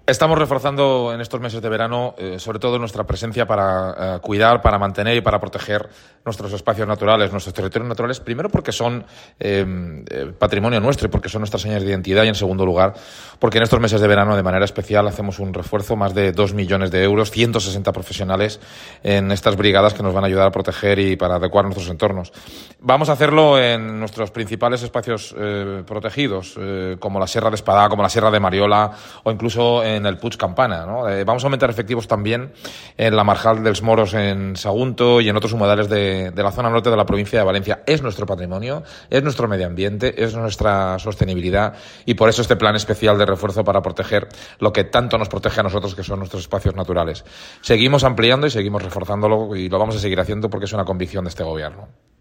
Estamos reforzando en estos meses de verano, sobre todo nuestra presencia para cuidar, para mantener y para proteger nuestros espacios naturales, nuestros territorios naturales, primero porque son patrimonio nuestro y porque son nuestras señas de identidad, y en segundo lugar porque en estos meses de verano de manera especial hacemos un refuerzo, más de 2 millones de euros, 160 profesionales en estas brigadas que nos van a ayudar a proteger y para adecuar nuestros entornos. Vamos a hacerlo en nuestros principales espacios protegidos, como la Sierra de Espadá, como la Sierra de Mariola o incluso en el Puig Campana, ¿no? Vamos a aumentar efectivos también en la Marjal dels Moros en Sagunto y en otros humedales de la zona norte de la provincia de Valencia. Es nuestro patrimonio, es nuestro medio ambiente, es nuestra sostenibilidad, y por eso este plan especial de refuerzo para proteger lo que tanto nos protege a nosotros, que son nuestros espacios naturales. Seguimos ampliando y seguimos reforzándolo, y lo vamos a seguir haciendo porque es una convicción de este gobierno.